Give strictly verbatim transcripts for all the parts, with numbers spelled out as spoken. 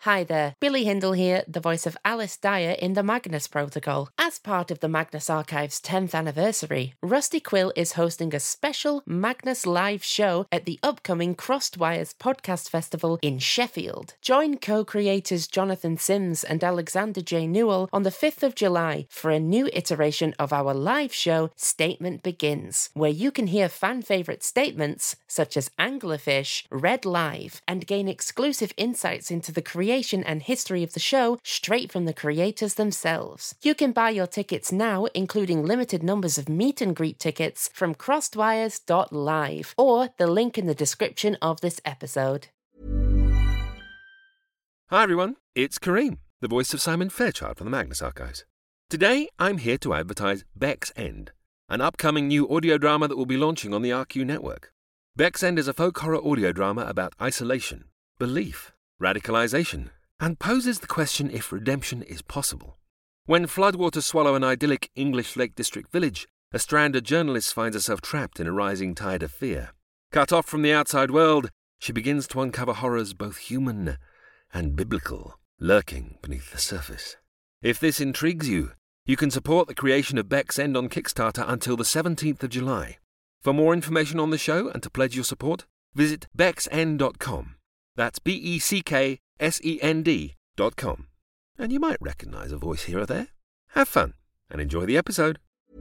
Hi there, Billy Hindle here, the voice of Alice Dyer in the Magnus Protocol. As part of the Magnus Archive's tenth anniversary, Rusty Quill is hosting a special Magnus live show at the upcoming Crossed Wires Podcast Festival in Sheffield. Join co-creators Jonathan Sims and Alexander J. Newell on the fifth of July for a new iteration of our live show, Statement Begins, where you can hear fan-favourite statements such as Anglerfish read live and gain exclusive insights into the creation and history of the show straight from the creators themselves. You can buy your tickets now, including limited numbers of meet and greet tickets, from crossedwires dot live or the link in the description of this episode. Hi everyone, it's Kareem, the voice of Simon Fairchild from the Magnus Archives. Today I'm here to advertise Beck's End, an upcoming new audio drama that will be launching on the R Q network. Beck's End is a folk horror audio drama about isolation, belief, radicalization, and poses the question if redemption is possible. When floodwaters swallow an idyllic English Lake District village, a stranded journalist finds herself trapped in a rising tide of fear. Cut off from the outside world, she begins to uncover horrors both human and biblical, lurking beneath the surface. If this intrigues you, you can support the creation of Beck's End on Kickstarter until the seventeenth of July. For more information on the show and to pledge your support, visit becks end dot com. That's B E C K S E N D dot com. And you might recognise a voice here or there. Have fun and enjoy the episode.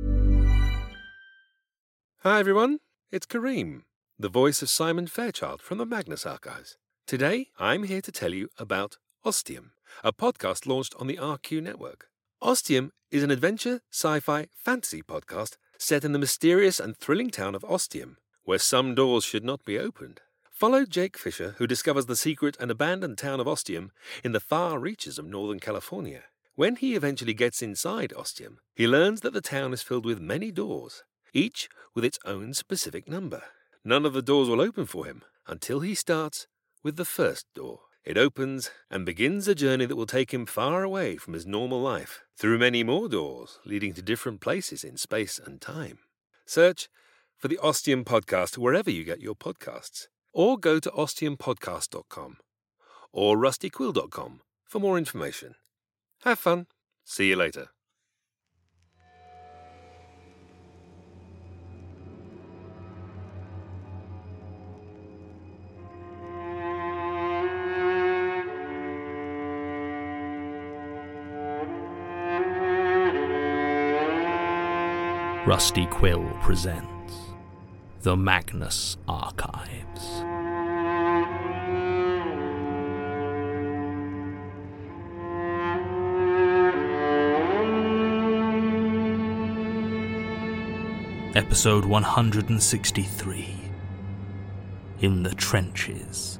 Hi everyone, it's Kareem, the voice of Simon Fairchild from the Magnus Archives. Today I'm here to tell you about Ostium, a podcast launched on the R Q network. Ostium is an adventure, sci-fi, fantasy podcast set in the mysterious and thrilling town of Ostium, where some doors should not be opened. Follow Jake Fisher, who discovers the secret and abandoned town of Ostium in the far reaches of Northern California. When he eventually gets inside Ostium, he learns that the town is filled with many doors, each with its own specific number. None of the doors will open for him until he starts with the first door. It opens and begins a journey that will take him far away from his normal life, through many more doors leading to different places in space and time. Search for the Ostium Podcast wherever you get your podcasts, or go to ostium podcast dot com or rusty quill dot com for more information. Have fun. See you later. Rusty Quill presents The Magnus Archives. Episode one hundred sixty-three. In the Trenches.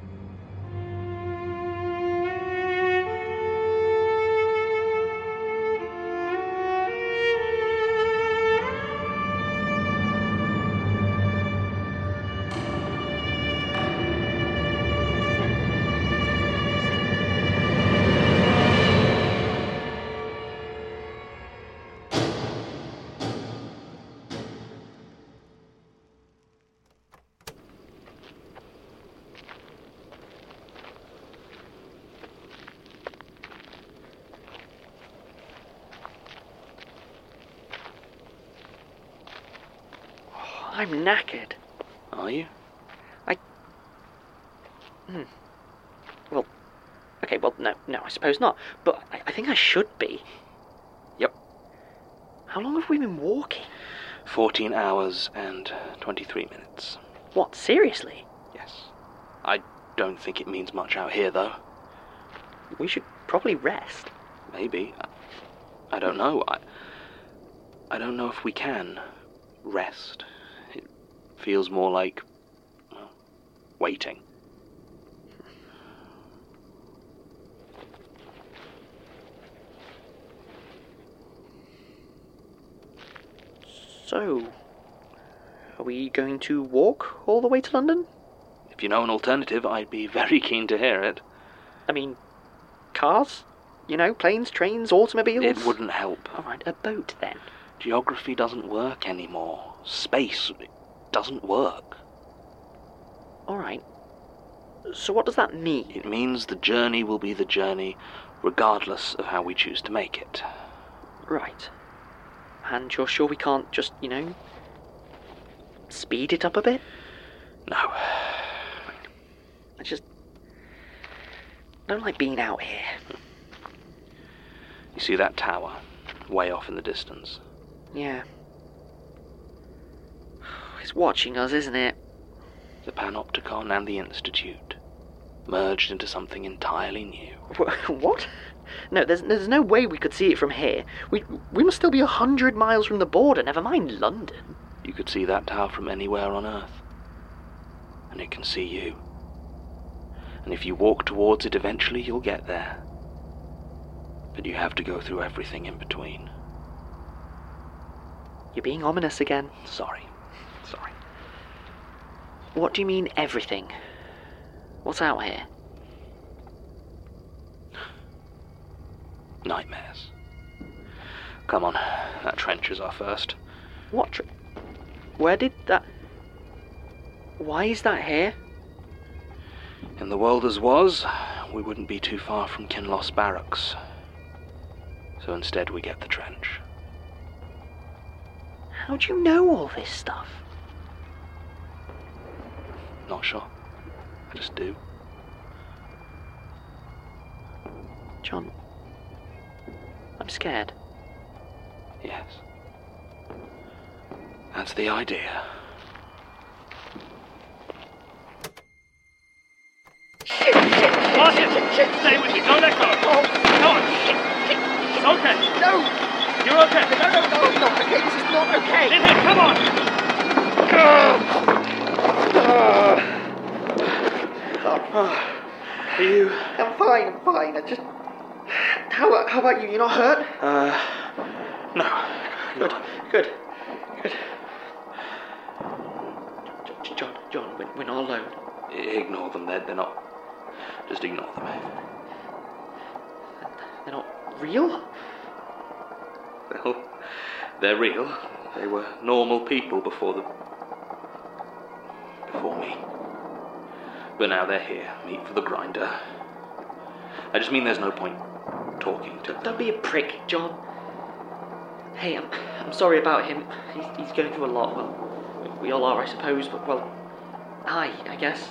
I'm knackered. Are you? I... Hmm. Well, okay, well, no, no, I suppose not. But I, I think I should be. Yep. How long have we been walking? Fourteen hours and twenty-three minutes. What, seriously? Yes. I don't think it means much out here, though. We should probably rest. Maybe. I, I don't know. I, I don't know if we can rest. It feels more like, well, waiting. So, are we going to walk all the way to London? If you know an alternative, I'd be very keen to hear it. I mean, cars? You know, planes, trains, automobiles? It wouldn't help. All right, a boat then. Geography doesn't work anymore. Space, it doesn't work. All right. So what does that mean? It means the journey will be the journey, regardless of how we choose to make it. Right. And you're sure we can't just, you know, speed it up a bit? No. I just don't like being out here. You see that tower, way off in the distance? Yeah. It's watching us, isn't it? The Panopticon and the Institute, merged into something entirely new. What? No, there's there's no way we could see it from here. We we must still be a hundred miles from the border, never mind London. You could see that tower from anywhere on Earth. And it can see you. And if you walk towards it, eventually you'll get there. But you have to go through everything in between. You're being ominous again. Sorry. Sorry. What do you mean, everything? What's out here? Nightmares. Come on, that trench is our first. What tr- Where did that... Why is that here? In the world as was, we wouldn't be too far from Kinloss Barracks. So instead we get the trench. How do you know all this stuff? Not sure. I just do. John, I'm scared. Yes. That's the idea. Shit, shit, shit, Martin, shit, shit, shit. stay with me. Don't let go. Oh, Come on. shit, shit, It's okay. no, You're okay. no, no, no, it's not okay, this is not okay. In here, come on. Are you... I'm fine, I'm fine, I just... How, how about you, you're not hurt? Uh, no. Good, good, good. J- John, John, we're, we're not alone. Ignore them, they're, they're not... Just ignore them. They're not real? Well, they're real. They were normal people before the... before me. But now they're here, meat for the grinder. I just mean there's no point talking to them. Don't be a prick, John. Hey, I'm, I'm sorry about him. He's, he's going through a lot. Well, we all are, I suppose, but, well, I, I guess.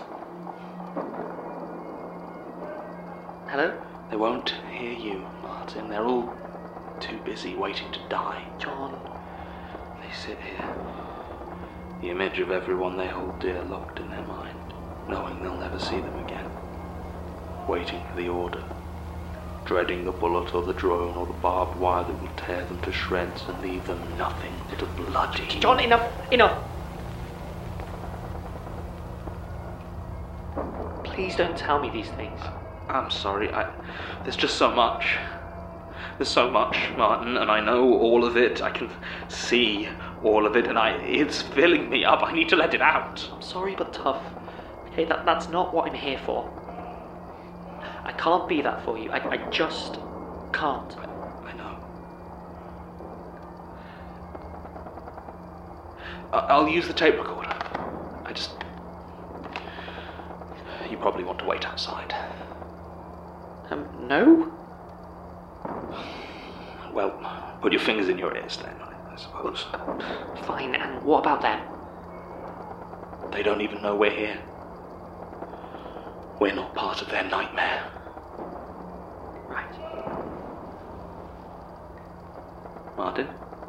Hello? They won't hear you, Martin. They're all too busy waiting to die. John. They sit here, the image of everyone they hold dear locked in their mind, knowing they'll never see them again, waiting for the order, dreading the bullet or the drone or the barbed wire that will tear them to shreds and leave them nothing but a bloody... John, enough, enough. Please don't tell me these things. I'm sorry, I... There's just so much. There's so much, Martin, and I know all of it. I can see all of it, and I... It's filling me up. I need to let it out. I'm sorry, but tough. Okay, that, that's not what I'm here for. I can't be that for you. I, I just can't. I, I know. I, I'll use the tape recorder. I just... You probably want to wait outside. Um, no? Well, put your fingers in your ears then, I suppose. Fine, and what about them? They don't even know we're here. We're not part of their nightmare. Right. Martin?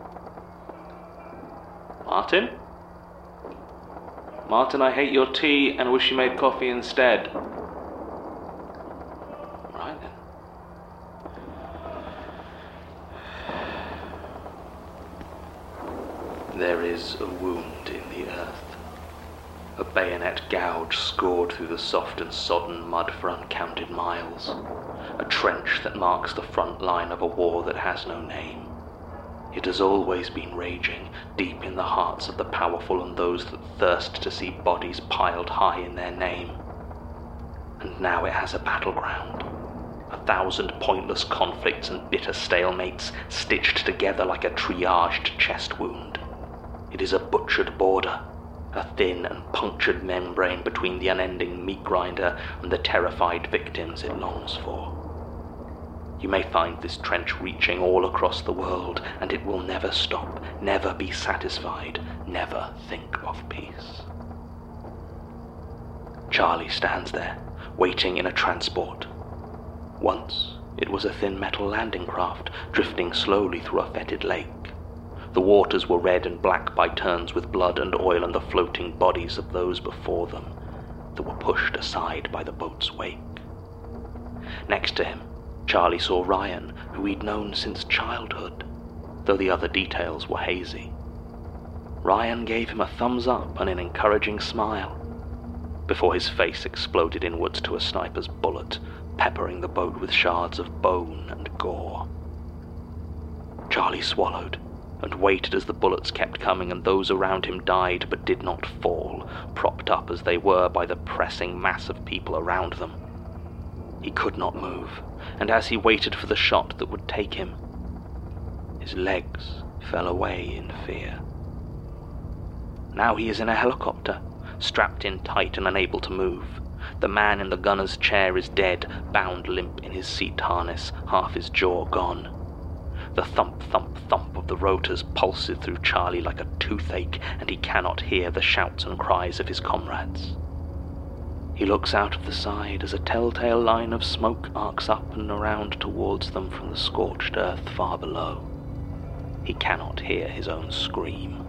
Martin? Martin, I hate your tea and wish you made coffee instead. Right then. There is a wound in the earth. A bayonet gouge scored through the soft and sodden mud for uncounted miles. A trench that marks the front line of a war that has no name. It has always been raging, deep in the hearts of the powerful and those that thirst to see bodies piled high in their name. And now it has a battleground. A thousand pointless conflicts and bitter stalemates stitched together like a triaged chest wound. It is a butchered border, a thin and punctured membrane between the unending meat grinder and the terrified victims it longs for. You may find this trench reaching all across the world, and it will never stop, never be satisfied, never think of peace. Charlie stands there, waiting in a transport. Once, it was a thin metal landing craft, drifting slowly through a fetid lake. The waters were red and black by turns with blood and oil and the floating bodies of those before them that were pushed aside by the boat's wake. Next to him, Charlie saw Ryan, who he'd known since childhood, though the other details were hazy. Ryan gave him a thumbs up and an encouraging smile, before his face exploded inwards to a sniper's bullet, peppering the boat with shards of bone and gore. Charlie swallowed, and waited as the bullets kept coming and those around him died but did not fall, propped up as they were by the pressing mass of people around them. He could not move, and as he waited for the shot that would take him, his legs fell away in fear. Now he is in a helicopter, strapped in tight and unable to move. The man in the gunner's chair is dead, bound limp in his seat harness, half his jaw gone. The thump, thump, thump of the rotors pulses through Charlie like a toothache, and he cannot hear the shouts and cries of his comrades. He looks out of the side as a telltale line of smoke arcs up and around towards them from the scorched earth far below. He cannot hear his own scream.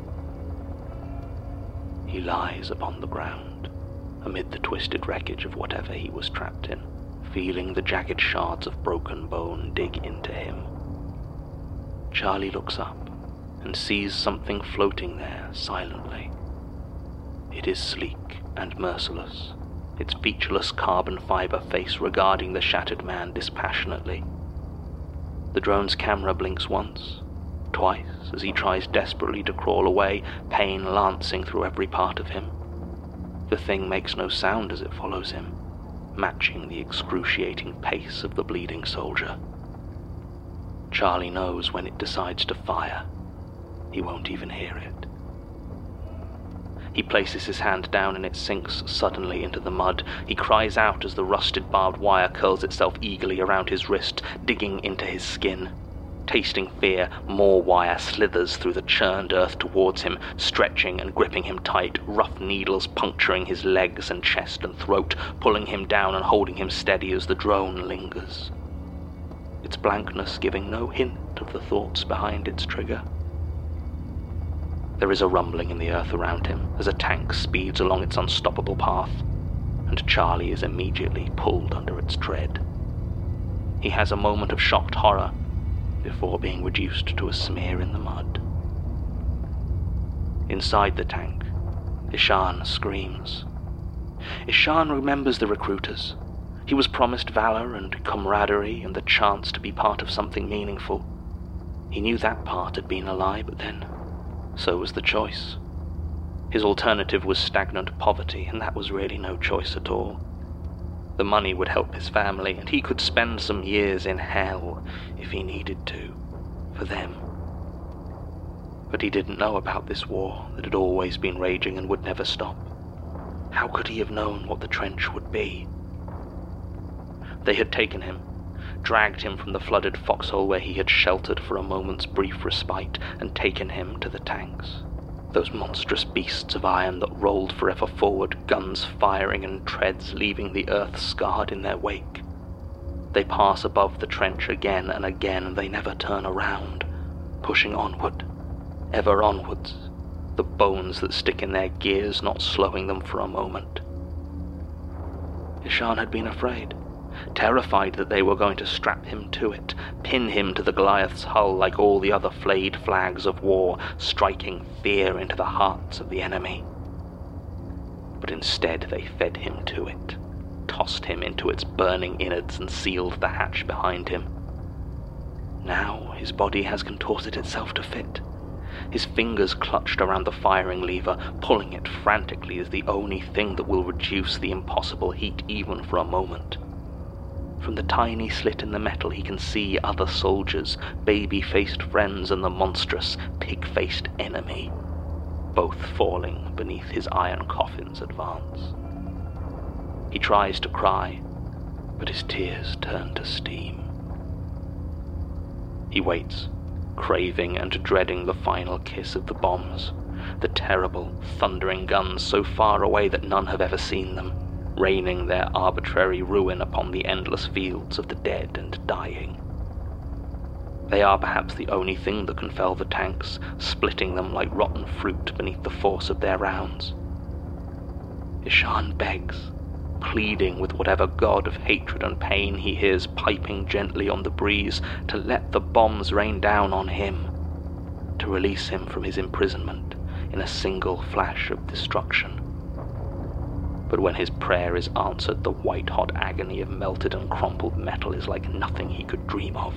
He lies upon the ground, amid the twisted wreckage of whatever he was trapped in, feeling the jagged shards of broken bone dig into him. Charlie looks up and sees something floating there silently. It is sleek and merciless, its featureless carbon fiber face regarding the shattered man dispassionately. The drone's camera blinks once, twice, as he tries desperately to crawl away, pain lancing through every part of him. The thing makes no sound as it follows him, matching the excruciating pace of the bleeding soldier. Charlie knows when it decides to fire, he won't even hear it. He places his hand down and it sinks suddenly into the mud. He cries out as the rusted barbed wire curls itself eagerly around his wrist, digging into his skin. Tasting fear, more wire slithers through the churned earth towards him, stretching and gripping him tight, rough needles puncturing his legs and chest and throat, pulling him down and holding him steady as the drone lingers. Its blankness giving no hint of the thoughts behind its trigger. There is a rumbling in the earth around him as a tank speeds along its unstoppable path, and Charlie is immediately pulled under its tread. He has a moment of shocked horror before being reduced to a smear in the mud. Inside the tank, Ishan screams. Ishan remembers the recruiters. He was promised valor and camaraderie and the chance to be part of something meaningful. He knew that part had been a lie, but then, so was the choice. His alternative was stagnant poverty, and that was really no choice at all. The money would help his family, and he could spend some years in hell if he needed to, for them. But he didn't know about this war that had always been raging and would never stop. How could he have known what the trench would be? They had taken him, dragged him from the flooded foxhole where he had sheltered for a moment's brief respite, and taken him to the tanks. Those monstrous beasts of iron that rolled forever forward, guns firing and treads leaving the earth scarred in their wake. They pass above the trench again and again, and they never turn around, pushing onward, ever onwards, the bones that stick in their gears not slowing them for a moment. Ishan had been afraid. Terrified that they were going to strap him to it, pin him to the Goliath's hull like all the other flayed flags of war, striking fear into the hearts of the enemy. But instead they fed him to it, tossed him into its burning innards and sealed the hatch behind him. Now his body has contorted itself to fit. His fingers clutched around the firing lever, pulling it frantically as the only thing that will reduce the impossible heat even for a moment. From the tiny slit in the metal he can see other soldiers, baby-faced friends and the monstrous, pig-faced enemy. both falling beneath his iron coffin's advance. He tries to cry, but his tears turn to steam. He waits, craving and dreading the final kiss of the bombs, the terrible, thundering guns so far away that none have ever seen them, raining their arbitrary ruin upon the endless fields of the dead and dying. They are perhaps the only thing that can fell the tanks, splitting them like rotten fruit beneath the force of their rounds. Ishan begs, pleading with whatever god of hatred and pain he hears piping gently on the breeze, to let the bombs rain down on him, to release him from his imprisonment in a single flash of destruction. But when his prayer is answered, the white-hot agony of melted and crumpled metal is like nothing he could dream of.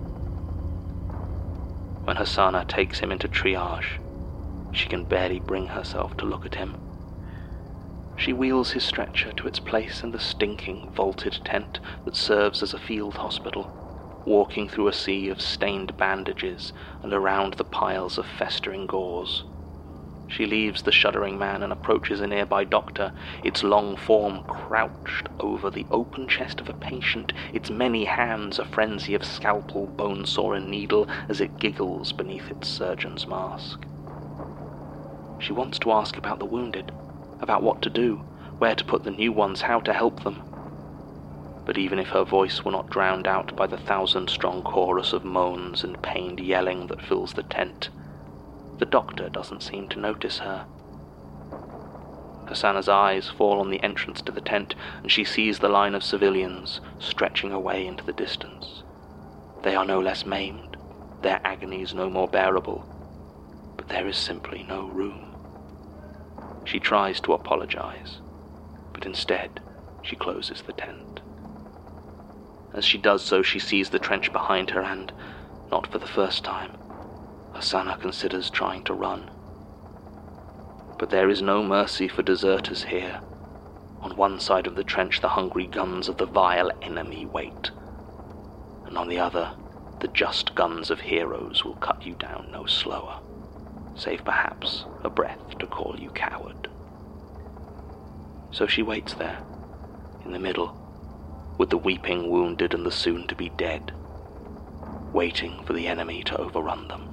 When Hasana takes him into triage, she can barely bring herself to look at him. She wheels his stretcher to its place in the stinking, vaulted tent that serves as a field hospital, walking through a sea of stained bandages and around the piles of festering gauze. She leaves the shuddering man and approaches a nearby doctor, its long form crouched over the open chest of a patient, its many hands a frenzy of scalpel, bone saw, and needle as it giggles beneath its surgeon's mask. She wants to ask about the wounded, about what to do, where to put the new ones, how to help them. But even if her voice were not drowned out by the thousand-strong chorus of moans and pained yelling that fills the tent, the doctor doesn't seem to notice her. Hasana's eyes fall on the entrance to the tent, and she sees the line of civilians stretching away into the distance. They are no less maimed, their agonies no more bearable, but there is simply no room. She tries to apologize, but instead she closes the tent. As she does so, she sees the trench behind her and, not for the first time, Hasana considers trying to run. But there is no mercy for deserters here. On one side of the trench, the hungry guns of the vile enemy wait, and on the other, the just guns of heroes will cut you down no slower, save perhaps a breath to call you coward. So she waits there, in the middle, with the weeping wounded and the soon-to-be dead, waiting for the enemy to overrun them.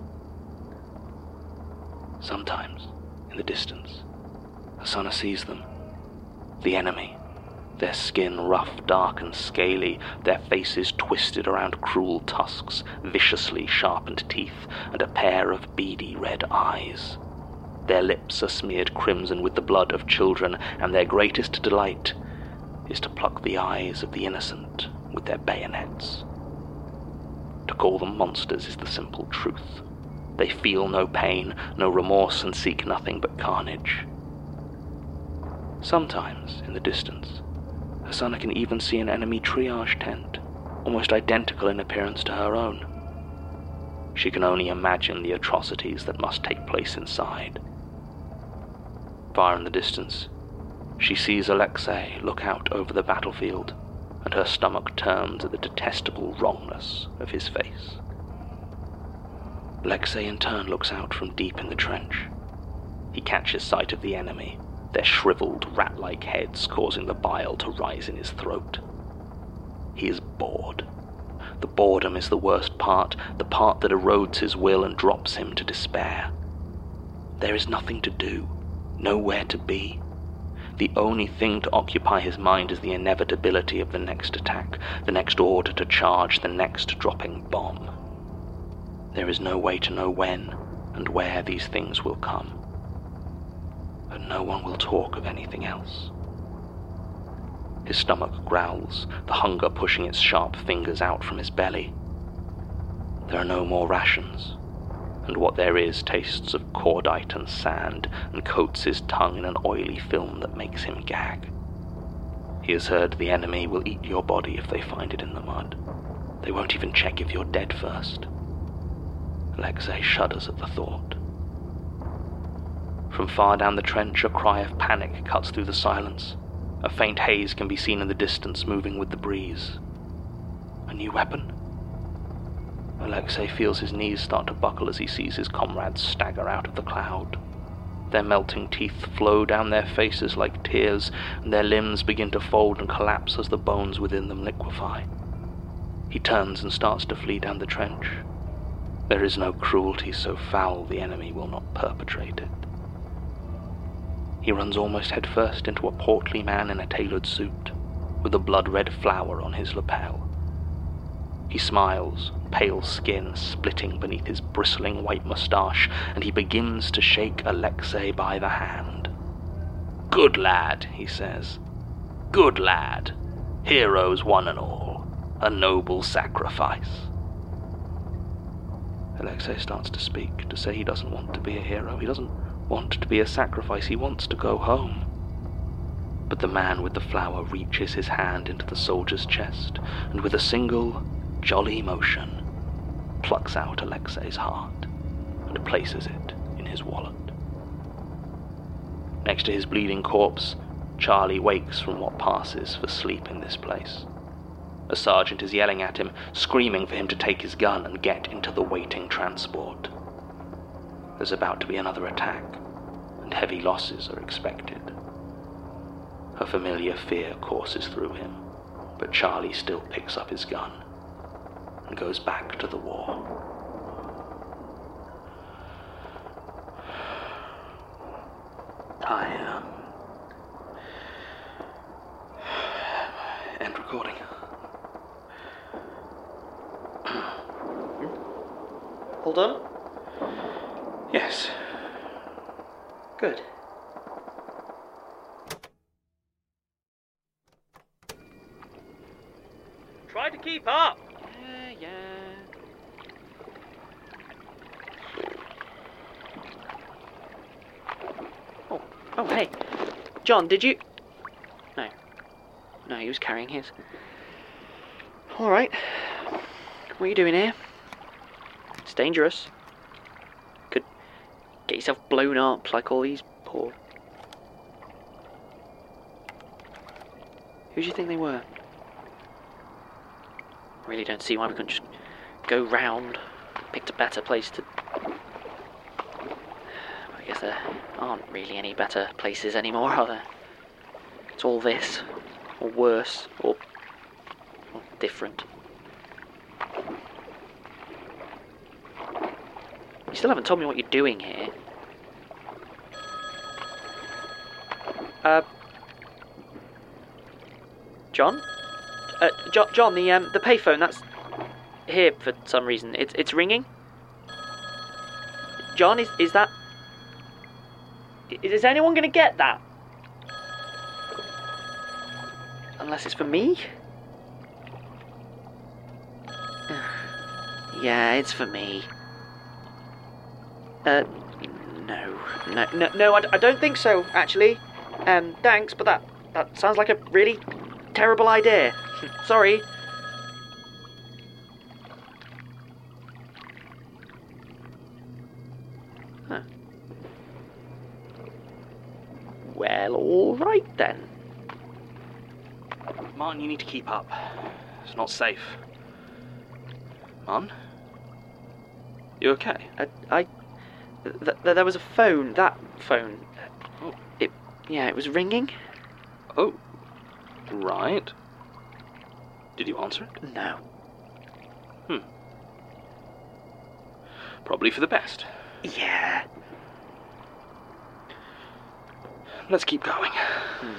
Sometimes, in the distance, Hasana sees them, the enemy, their skin rough, dark and scaly, their faces twisted around cruel tusks, viciously sharpened teeth, and a pair of beady red eyes. Their lips are smeared crimson with the blood of children, and their greatest delight is to pluck the eyes of the innocent with their bayonets. To call them monsters is the simple truth. They feel no pain, no remorse, and seek nothing but carnage. Sometimes, in the distance, Hasana can even see an enemy triage tent, almost identical in appearance to her own. She can only imagine the atrocities that must take place inside. Far in the distance, she sees Alexei look out over the battlefield, and her stomach turns at the detestable wrongness of his face. Alexei in turn looks out from deep in the trench. He catches sight of the enemy, their shriveled, rat-like heads causing the bile to rise in his throat. He is bored. The boredom is the worst part, the part that erodes his will and drops him to despair. There is nothing to do, nowhere to be. The only thing to occupy his mind is the inevitability of the next attack, the next order to charge, the next dropping bomb. There is no way to know when and where these things will come. But no one will talk of anything else. His stomach growls, the hunger pushing its sharp fingers out from his belly. There are no more rations, and what there is tastes of cordite and sand and coats his tongue in an oily film that makes him gag. He has heard the enemy will eat your body if they find it in the mud. They won't even check if you're dead first. Alexei shudders at the thought. From far down the trench, a cry of panic cuts through the silence. A faint haze can be seen in the distance, moving with the breeze. A new weapon? Alexei feels his knees start to buckle as he sees his comrades stagger out of the cloud. Their melting teeth flow down their faces like tears, and their limbs begin to fold and collapse as the bones within them liquefy. He turns and starts to flee down the trench. There is no cruelty so foul the enemy will not perpetrate it. He runs almost headfirst into a portly man in a tailored suit, with a blood-red flower on his lapel. He smiles, pale skin splitting beneath his bristling white moustache, and he begins to shake Alexei by the hand. "Good lad," he says. "Good lad. Heroes one and all. A noble sacrifice." Alexei starts to speak, to say he doesn't want to be a hero. He doesn't want to be a sacrifice. He wants to go home. But the man with the flower reaches his hand into the soldier's chest, and with a single, jolly motion, plucks out Alexei's heart and places it in his wallet. Next to his bleeding corpse, Charlie wakes from what passes for sleep in this place. A sergeant is yelling at him, screaming for him to take his gun and get into the waiting transport. There's about to be another attack, and heavy losses are expected. A familiar fear courses through him, but Charlie still picks up his gun and goes back to the war. I, um... end recording. All done? Yes. Good. Try to keep up. Yeah, yeah. Oh, oh, hey. John, did you... No. No, he was carrying his. All right. What are you doing here? It's dangerous. Could get yourself blown up like all these poor... Who do you think they were? I really don't see why we couldn't just go round, picked a better place to... I guess there aren't really any better places anymore, are there? It's all this, or worse, or, or different. You still haven't told me what you're doing here. Uh... John? Uh, jo- John, the um, the payphone, that's here for some reason. It's it's ringing. John, is is that? Is anyone going to get that? Unless it's for me. Yeah, it's for me. Uh, no, no, no, no. I, I don't think so. Actually, um, thanks, but that that sounds like a really terrible idea. Sorry. Huh. Well, all right then. Martin, you need to keep up. It's not safe. Martin? You okay? I, I th- th- there was a phone. That phone. Oh. It, yeah, it was ringing. Oh. Right. Did you answer it? No. Hmm. Probably for the best. Yeah. Let's keep going. Hmm.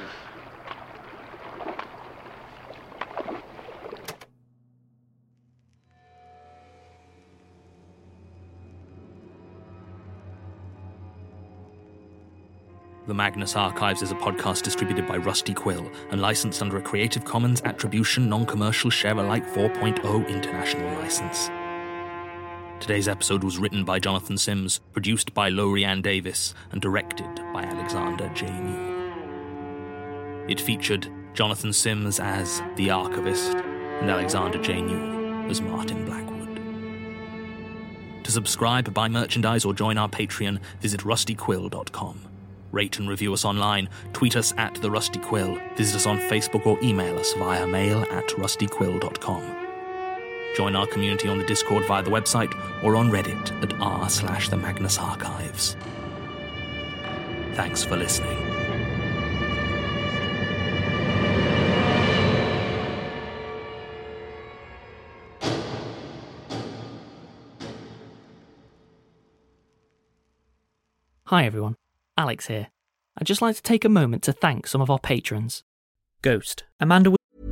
The Magnus Archives is a podcast distributed by Rusty Quill and licensed under a Creative Commons Attribution Non-Commercial Share-alike four point oh International License. Today's episode was written by Jonathan Sims, produced by Lorianne Davis, and directed by Alexander J. New. It featured Jonathan Sims as the Archivist and Alexander J. New as Martin Blackwood. To subscribe, buy merchandise, or join our Patreon, visit rusty quill dot com. Rate and review us online, tweet us at The Rusty Quill, visit us on Facebook, or email us via mail at rusty quill dot com. Join our community on the Discord via the website or on Reddit at r slash the Magnus Archives. Thanks for listening. Hi everyone, Alex here. I'd just like to take a moment to thank some of our patrons. Ghost, Amanda...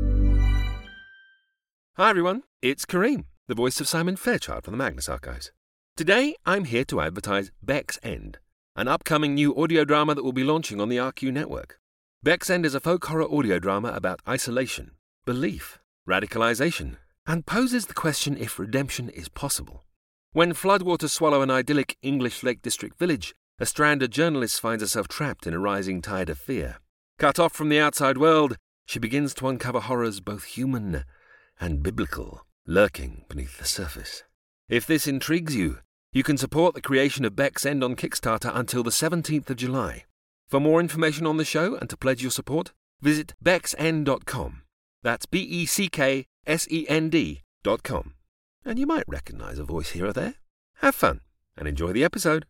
Hi everyone, it's Kareem, the voice of Simon Fairchild from the Magnus Archives. Today I'm here to advertise Beck's End, an upcoming new audio drama that will be launching on the R Q network. Beck's End is a folk horror audio drama about isolation, belief, radicalization, and poses the question if redemption is possible. When floodwaters swallow an idyllic English Lake District village, a stranded journalist finds herself trapped in a rising tide of fear. Cut off from the outside world, she begins to uncover horrors both human and biblical, lurking beneath the surface. If this intrigues you, you can support the creation of Beck's End on Kickstarter until the seventeenth of July. For more information on the show and to pledge your support, visit becksend dot com. That's B E C K S E N D dot com. And you might recognise a voice here or there. Have fun and enjoy the episode.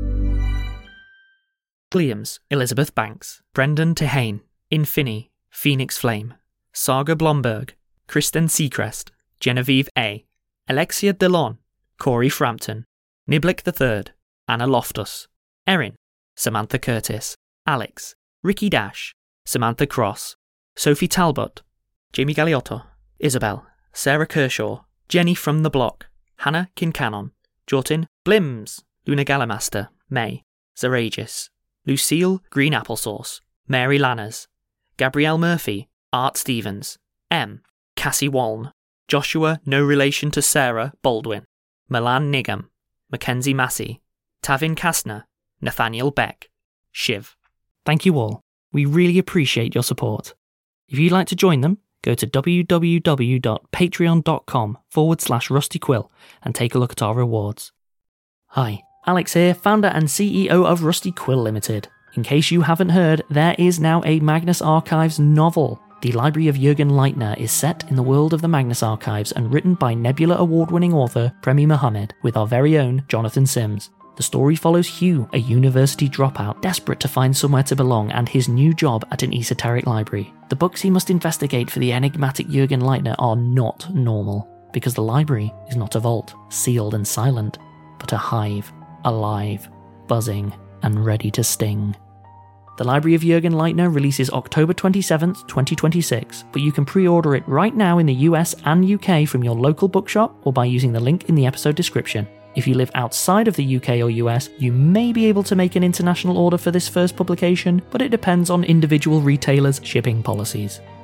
Williams, Elizabeth Banks, Brendan Tehane, Infini, Phoenix Flame, Saga Blomberg, Kristen Seacrest, Genevieve A, Alexia Delon, Corey Frampton, Niblick the Third, Anna Loftus, Erin, Samantha Curtis, Alex, Ricky Dash, Samantha Cross, Sophie Talbot, Jamie Galiotto, Isabel, Sarah Kershaw, Jenny from the Block, Hannah Kincannon, Jortin Blims, Luna Gallamaster, May, Zeragis, Lucille Green Applesauce, Mary Lanners, Gabrielle Murphy, Art Stevens, M, Cassie Waln, Joshua no relation to Sarah Baldwin, Milan Nigam, Mackenzie Massey, Tavin Kastner, Nathaniel Beck, Shiv. Thank you all. We really appreciate your support. If you'd like to join them, go to www.patreon.com forward slash rustyquill and take a look at our rewards. Hi, Alex here, founder and C E O of Rusty Quill Limited. In case you haven't heard, there is now a Magnus Archives novel. The Library of Jürgen Leitner is set in the world of the Magnus Archives and written by Nebula Award-winning author Premi Mohammed with our very own Jonathan Sims. The story follows Hugh, a university dropout, desperate to find somewhere to belong, and his new job at an esoteric library. The books he must investigate for the enigmatic Jürgen Leitner are not normal, because the library is not a vault, sealed and silent, but a hive, alive, buzzing, and ready to sting. The Library of Jürgen Leitner releases October twenty-seventh, twenty twenty-six, but you can pre-order it right now in the U S and U K from your local bookshop or by using the link in the episode description. If you live outside of the U K or U S, you may be able to make an international order for this first publication, but it depends on individual retailers' shipping policies.